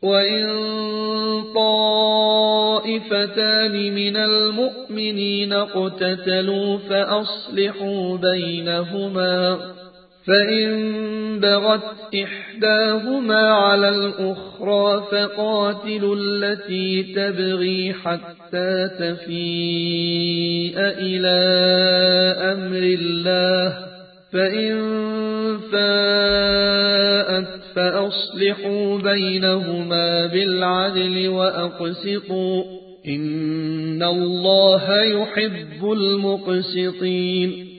وإن طائفتان من المؤمنين اقتتلوا فأصلحوا بينهما، فإن بغت إحداهما على الأخرى فقاتلوا التي تبغي حتى تفيء إلى أمر الله، فإن فاءت فأصلحوا بينهما بالعدل وأقسطوا، إن الله يحب المقسطين.